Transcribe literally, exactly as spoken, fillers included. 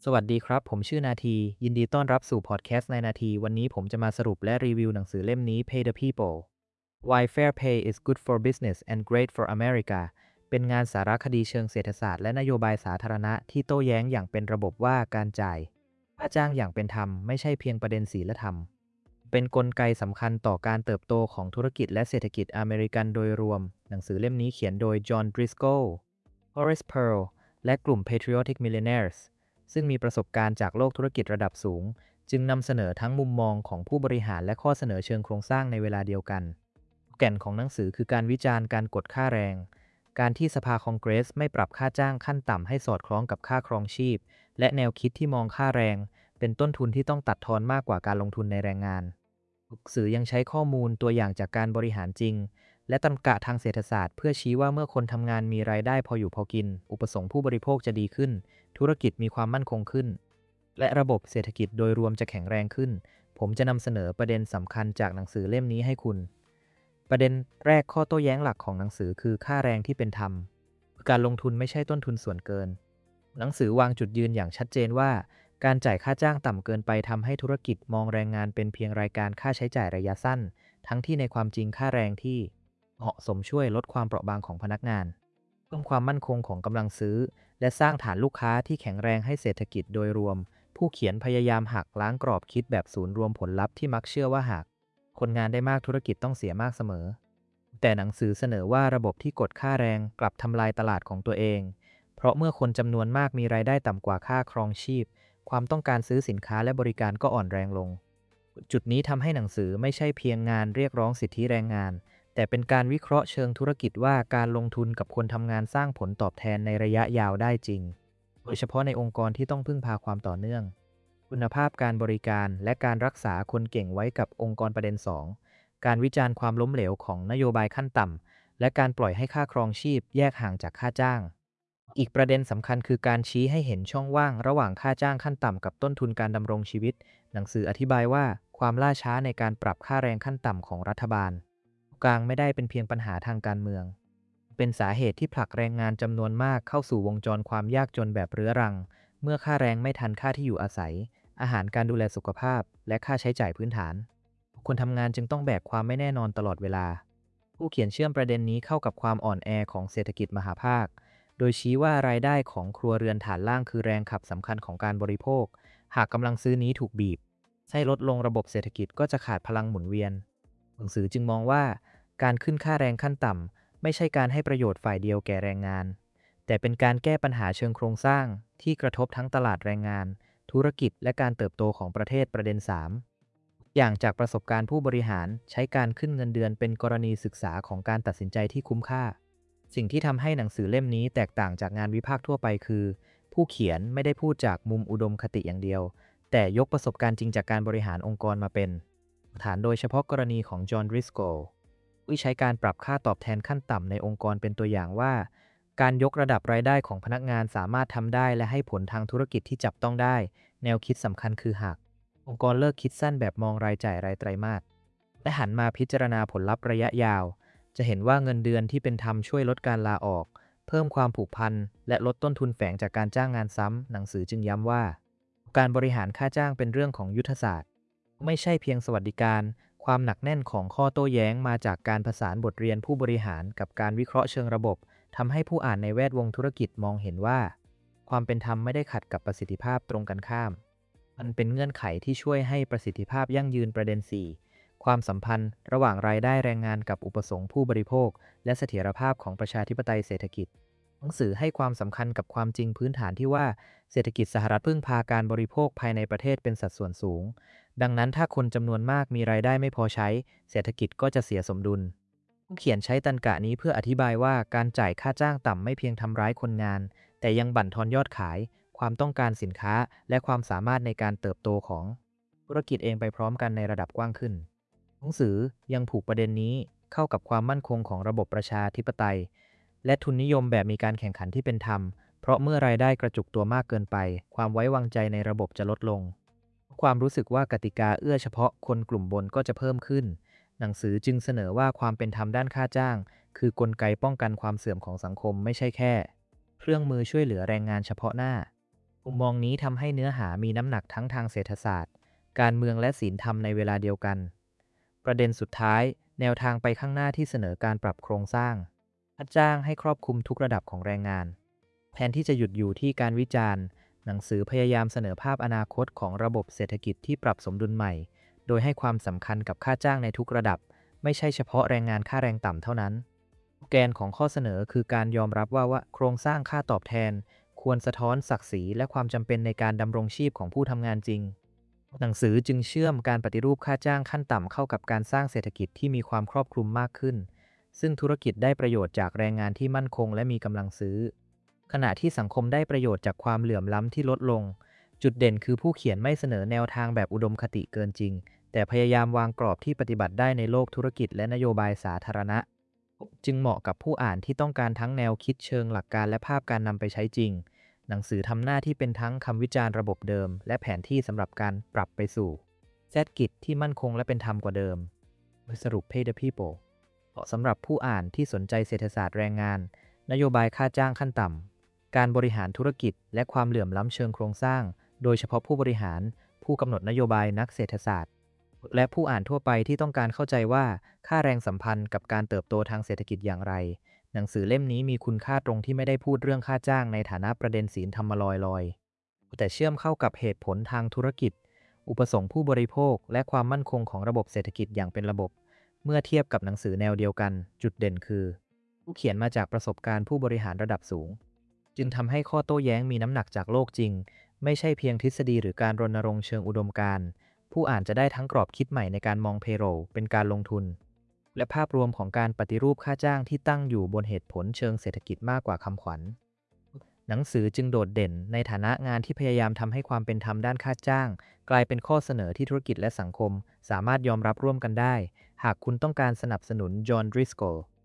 สวัสดีครับผมชื่อนาทียินดีต้อนรับสู่พอดแคสต์ในนาทีวันนี้ผมจะมาสรุปและรีวิวหนังสือเล่มนี้ Pay the People Why Fair Pay is Good for Business and Great for America เป็นงานสารคดีเชิงเศรษฐศาสตร์และนโยบายสาธารณะที่โต้แย้งอย่างเป็นระบบว่าการจ่ายค่าจ้างอย่างเป็นธรรมไม่ใช่เพียงประเด็นศีลธรรมเป็นกลไกสำคัญต่อการเติบโตของธุรกิจและเศรษฐกิจอเมริกันโดยรวมหนังสือเล่มนี้เขียนโดยจอห์นดริสโกล Horace Pearl และกลุ่ม Patriotic Millionairesซึ่งมีประสบการณ์จากโลกธุรกิจระดับสูงจึงนำเสนอทั้งมุมมองของผู้บริหารและข้อเสนอเชิงโครงสร้างในเวลาเดียวกันแก่นของหนังสือคือการวิจารณ์การกดค่าแรงการที่สภาคองเกรสไม่ปรับค่าจ้างขั้นต่ำให้สอดคล้องกับค่าครองชีพและแนวคิดที่มองค่าแรงเป็นต้นทุนที่ต้องตัดทอนมากกว่าการลงทุนในแรงงานหนังสือยังใช้ข้อมูลตัวอย่างจากการบริหารจริงและตรรกะทางเศรษฐศาสตร์เพื่อชี้ว่าเมื่อคนทำงานมีรายได้พออยู่พอกินอุปสงค์ผู้บริโภคจะดีขึ้นธุรกิจมีความมั่นคงขึ้นและระบบเศรษฐกิจโดยรวมจะแข็งแรงขึ้นผมจะนำเสนอประเด็นสำคัญจากหนังสือเล่มนี้ให้คุณประเด็นแรกข้อโต้แย้งหลักของหนังสือคือค่าแรงที่เป็นธรรมการลงทุนไม่ใช่ต้นทุนส่วนเกินหนังสือวางจุดยืนอย่างชัดเจนว่าการจ่ายค่าจ้างต่ำเกินไปทำให้ธุรกิจมองแรงงานเป็นเพียงรายการค่าใช้จ่ายระยะสั้นทั้งที่ในความจริงค่าแรงที่เหมาะสมช่วยลดความเปราะบางของพนักงานเพิ่มความมั่นคงของกำลังซื้อและสร้างฐานลูกค้าที่แข็งแรงให้เศรษฐกิจโดยรวมผู้เขียนพยายามหักล้างกรอบคิดแบบศูนย์รวมผลลัพธ์ที่มักเชื่อว่าหากคนงานได้มากธุรกิจต้องเสียมากเสมอแต่หนังสือเสนอว่าระบบที่กดค่าแรงกลับทำลายตลาดของตัวเองเพราะเมื่อคนจำนวนมากมีรายได้ต่ำกว่าค่าครองชีพความต้องการซื้อสินค้าและบริการก็อ่อนแรงลงจุดนี้ทำให้หนังสือไม่ใช่เพียงงานเรียกร้องสิทธิแรงงานแต่เป็นการวิเคราะห์เชิงธุรกิจว่าการลงทุนกับคนทำงานสร้างผลตอบแทนในระยะยาวได้จริงโดยเฉพาะในองค์กรที่ต้องพึ่งพาความต่อเนื่องคุณภาพการบริการและการรักษาคนเก่งไว้กับองค์กรประเด็นสองการวิจารณ์ความล้มเหลวของนโยบายขั้นต่ำและการปล่อยให้ค่าครองชีพแยกห่างจากค่าจ้างอีกประเด็นสำคัญคือการชี้ให้เห็นช่องว่างระหว่างค่าจ้างขั้นต่ำกับต้นทุนการดำรงชีวิตหนังสืออธิบายว่าความล่าช้าในการปรับค่าแรงขั้นต่ำของรัฐบาลกลางไม่ได้เป็นเพียงปัญหาทางการเมืองเป็นสาเหตุที่ผลักแรงงานจำนวนมากเข้าสู่วงจรความยากจนแบบเรื้อรังเมื่อค่าแรงไม่ทันค่าที่อยู่อาศัยอาหารการดูแลสุขภาพและค่าใช้จ่ายพื้นฐานคนทำงานจึงต้องแบกความไม่แน่นอนตลอดเวลาผู้เขียนเชื่อมประเด็นนี้เข้ากับความอ่อนแอของเศรษฐกิจมหาภาคโดยชี้ว่ารายได้ของครัวเรือนฐานล่างคือแรงขับสำคัญของการบริโภคหากกำลังซื้อนี้ถูกบีบให้ลดลงระบบเศรษฐกิจก็จะขาดพลังหมุนเวียนหนังสือจึงมองว่าการขึ้นค่าแรงขั้นต่ำไม่ใช่การให้ประโยชน์ฝ่ายเดียวแก่แรงงานแต่เป็นการแก้ปัญหาเชิงโครงสร้างที่กระทบทั้งตลาดแรงงานธุรกิจและการเติบโตของประเทศประเด็นสามอย่างจากประสบการณ์ผู้บริหารใช้การขึ้นเงินเดือนเป็นกรณีศึกษาของการตัดสินใจที่คุ้มค่าสิ่งที่ทำให้หนังสือเล่มนี้แตกต่างจากงานวิพากษ์ทั่วไปคือผู้เขียนไม่ได้พูดจากมุมอุดมคติอย่างเดียวแต่ยกประสบการณ์จริงจากการบริหารองค์กรมาเป็นฐานโดยเฉพาะกรณีของจอห์น ดริสโกลที่ใช้การปรับค่าตอบแทนขั้นต่ำในองค์กรเป็นตัวอย่างว่าการยกระดับรายได้ของพนักงานสามารถทำได้และให้ผลทางธุรกิจที่จับต้องได้แนวคิดสำคัญคือหากองค์กรเลิกคิดสั้นแบบมองรายจ่ายรายไตรมาสและหันมาพิจารณาผลลัพธ์ระยะยาวจะเห็นว่าเงินเดือนที่เป็นธรรมช่วยลดการลาออกเพิ่มความผูกพันและลดต้นทุนแฝงจากการจ้างงานซ้ำหนังสือจึงย้ำว่าการบริหารค่าจ้างเป็นเรื่องของยุทธศาสตร์ไม่ใช่เพียงสวัสดิการความหนักแน่นของข้อโต้แย้งมาจากการผสานบทเรียนผู้บริหารกับการวิเคราะห์เชิงระบบทำให้ผู้อ่านในแวดวงธุรกิจมองเห็นว่าความเป็นธรรมไม่ได้ขัดกับประสิทธิภาพตรงกันข้ามมันเป็นเงื่อนไขที่ช่วยให้ประสิทธิภาพยั่งยืนประเด็นสี่ความสัมพันธ์ระหว่างรายได้แรงงานกับอุปสงค์ผู้บริโภคและเสถียรภาพของประชาธิปไตยเศรษฐกิจหนังสือให้ความสำคัญกับความจริงพื้นฐานที่ว่าเศรษฐกิจสหรัฐพึ่งพาการบริโภคภายในประเทศเป็นสัดส่วนสูงดังนั้นถ้าคนจำนวนมากมีรายได้ไม่พอใช้เศรษฐกิจก็จะเสียสมดุลผู้เขียนใช้ตรรกะนี้เพื่ออธิบายว่าการจ่ายค่าจ้างต่ำไม่เพียงทำร้ายคนงานแต่ยังบั่นทอนยอดขายความต้องการสินค้าและความสามารถในการเติบโตของธุรกิจเองไปพร้อมกันในระดับกว้างขึ้นหนังสือยังผูกประเด็นนี้เข้ากับความมั่นคงของระบบประชาธิปไตยและทุนนิยมแบบมีการแข่งขันที่เป็นธรรมเพราะเมื่อรายได้กระจุกตัวมากเกินไปความไว้วางใจในระบบจะลดลงความรู้สึกว่ากติกาเอื้อเฉพาะคนกลุ่มบนก็จะเพิ่มขึ้นหนังสือจึงเสนอว่าความเป็นธรรมด้านค่าจ้างคือกลไกป้องกันความเสื่อมของสังคมไม่ใช่แค่เครื่องมือช่วยเหลือแรงงานเฉพาะหน้ามุมมองนี้ทำให้เนื้อหามีน้ำหนักทั้งทางเศรษฐศาสตร์การเมืองและศีลธรรมในเวลาเดียวกันประเด็นสุดท้ายแนวทางไปข้างหน้าที่เสนอการปรับโครงสร้างค่าจ้างให้ครอบคลุมทุกระดับของแรงงานแทนที่จะหยุดอยู่ที่การวิจารณ์หนังสือพยายามเสนอภาพอนาคตของระบบเศรษฐกิจที่ปรับสมดุลใหม่โดยให้ความสำคัญกับค่าจ้างในทุกระดับไม่ใช่เฉพาะแรงงานค่าแรงต่ำเท่านั้นแกนของข้อเสนอคือการยอมรับว่าว่าโครงสร้างค่าตอบแทนควรสะท้อนศักดิ์ศรีและความจำเป็นในการดำรงชีพของผู้ทำงานจริงหนังสือจึงเชื่อมการปฏิรูปค่าจ้างขั้นต่ำเข้ากับการสร้างเศรษฐกิจที่มีความครอบคลุมมากขึ้นซึ่งธุรกิจได้ประโยชน์จากแรงงานที่มั่นคงและมีกำลังซื้อขณะที่สังคมได้ประโยชน์จากความเหลื่อมล้ำที่ลดลงจุดเด่นคือผู้เขียนไม่เสนอแนวทางแบบอุดมคติเกินจริงแต่พยายามวางกรอบที่ปฏิบัติได้ในโลกธุรกิจและนโยบายสาธารณะจึงเหมาะกับผู้อ่านที่ต้องการทั้งแนวคิดเชิงหลักการและภาพการนำไปใช้จริงหนังสือทำหน้าที่เป็นทั้งคำวิจารณ์ระบบเดิมและแผนที่สำหรับการปรับไปสู่เศรษฐกิจที่มั่นคงและเป็นธรรมกว่าเดิมสรุป Pay the People เหมาะสำหรับผู้อ่านที่สนใจเศรษฐศาสตร์แรงงานนโยบายค่าจ้างขั้นต่ำการบริหารธุรกิจและความเหลื่อมล้ำเชิงโครงสร้างโดยเฉพาะผู้บริหารผู้กำหนดนโยบายนักเศรษฐศาสตร์และผู้อ่านทั่วไปที่ต้องการเข้าใจว่าค่าแรงสัมพันธ์กับการเติบโตทางเศรษฐกิจอย่างไรหนังสือเล่มนี้มีคุณค่าตรงที่ไม่ได้พูดเรื่องค่าจ้างในฐานะประเด็นศีลธรรมลอยๆแต่เชื่อมเข้ากับเหตุผลทางธุรกิจอุปสงค์ผู้บริโภคและความมั่นคงของระบบเศรษฐกิจอย่างเป็นระบบเมื่อเทียบกับหนังสือแนวเดียวกันจุดเด่นคือผู้เขียนมาจากประสบการณ์ผู้บริหารระดับสูงจึงทำให้ข้อโต้แย้งมีน้ำหนักจากโลกจริงไม่ใช่เพียงทฤษฎีหรือการรณรงค์เชิงอุดมการณ์ผู้อ่านจะได้ทั้งกรอบคิดใหม่ในการมอง Payroll เป็นการลงทุนและภาพรวมของการปฏิรูปค่าจ้างที่ตั้งอยู่บนเหตุผลเชิงเศรษฐกิจมากกว่าคำขวัญหนังสือจึงโดดเด่นในฐานะงานที่พยายามทำให้ความเป็นธรรมด้านค่าจ้างกลายเป็นข้อเสนอที่ธุรกิจและสังคมสามารถยอมรับร่วมกันได้หากคุณต้องการสนับสนุนจอห์น ดริสโกล